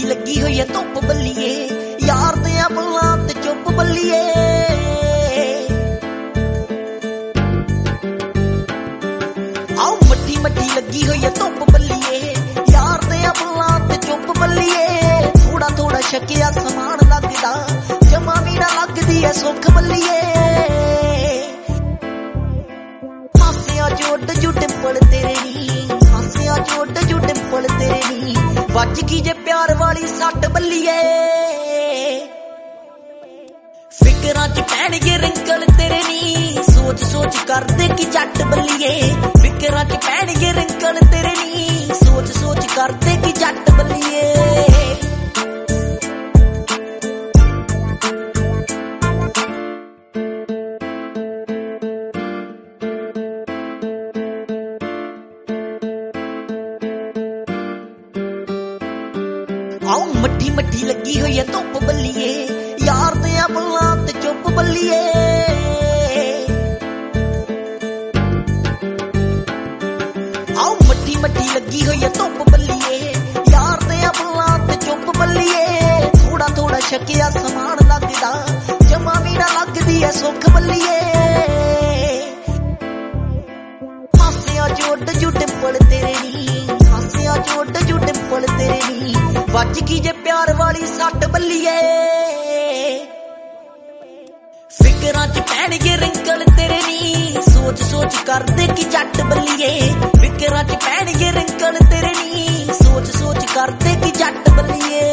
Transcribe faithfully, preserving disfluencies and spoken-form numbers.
ਮੱਠੀ ਲੱਗੀ ਹੋਈ ਐ ਧੁੱਪ ਬੱਲੀਏ, ਯਾਰ ਦਿਆਂ ਬੁੱਲਾਂ ਤੇ ਚੁੱਪ ਬੱਲੀਏ। ਆਓ ਮੱਠੀ ਮੱਠੀ ਲੱਗੀ ਹੋਈ ਐ ਧੁੱਪ ਬੱਲੀਏ, ਯਾਰ ਦਿਆਂ ਬੁੱਲਾਂ ਤੇ ਚੁੱਪ ਬੱਲੀਏ। ਥੋੜਾ ਥੋੜਾ ਸ਼ੱਕਿਆ ਸਮਾਨ ਲੱਗਦਾ, ਜਮਾ ਵੀ ਨਾ ਲੱਗਦੀ ਐ ਸੁੱਖ ਬੱਲੀਏ। ਹਾਸਿਆਂ ਚ ਉੱਡ ਜੂ ਟਿੰਪਲ ਤੇਰੇ ਨੀ, ਹਾਸਿਆਂ ਚ ਉੱਡ ਜੂ ਟਿੰਪਲ ਤੇਰੇ ਨੀ। ਵੱਜ ਗਈ ਜੇ ਪਿਆਰ ਵਾਲੀ ਸੱਟ ਬੱਲੀਏ, ਫਿਕਰਾਂ ਚ ਪੈਣਗੇ ਰਿੰਕਲ ਤੇਰੇ ਨੀ। ਸੋਚ ਸੋਚ ਕਰਦੇ ਕਿ ਜੱਟ ਬੱਲੀਏ, ਫਿਕਰਾਂ ਚ ਪੈਣਗੇ ਰਿੰਕਲ ਤੇਰੇ ਨੀ। ਸੋਚ ਸੋਚ ਕਰਦੇ ਕਿ ਜੱਟ ਬੱਲੀਏ। ਆਓ ਮੱਠੀ ਮੱਠੀ ਲੱਗੀ ਹੋਈ ਐ ਧੁੱਪ ਬੱਲੀਏ, ਯਾਰ ਦਿਆਂ ਬੁੱਲਾਂ ਤੇ ਚੁੱਪ ਬੱਲੀਏ। ਆਓ ਮੱਠੀ ਮੱਠੀ ਲੱਗੀ ਹੋਈ ਐ ਧੁੱਪ ਬੱਲੀਏ, ਯਾਰ ਦਿਆਂ ਬੁੱਲਾਂ ਤੇ ਚੁੱਪ ਬੱਲੀਏ। ਥੋੜਾ ਥੋੜਾ ਸ਼ੱਕਿਆ ਸਮਾਨ ਲੱਗਦਾ, ਜਮਾ ਵੀ ਨਾ ਲੱਗਦੀ ਐ ਸੁੱਖ ਬੱਲੀਏ। ਹਾਸਿਆਂ ਚ ਉੱਡ ਜੂ ਟਿੰਪਲ ਤੇਰੇ ਨੀ, ਹਾਸਿਆਂ ਚ ਉੱਡ ਜੂ ਟਿੰਪਲ ਤੇਰੇ ਨੀ। ਵੱਜ ਗਈ ਜੇ ਪਿਆਰ ਵਾਲੀ ਸੱਟ ਬੱਲੀਏ, ਫਿਕਰਾਂ ਚ ਪੈਣਗੇ ਰਿੰਕਲ ਤੇਰੇ ਨੀ। ਸੋਚ ਸੋਚ ਕਰਦੇ ਕਿ ਜੱਟ ਬੱਲੀਏ, ਫਿਕਰਾਂ ਚ ਪੈਣਗੇ ਰਿੰਕਲ ਤੇਰੇ ਨੀ। ਸੋਚ ਸੋਚ ਕਰਦੇ ਕਿ ਜੱਟ ਬੱਲੀਏ।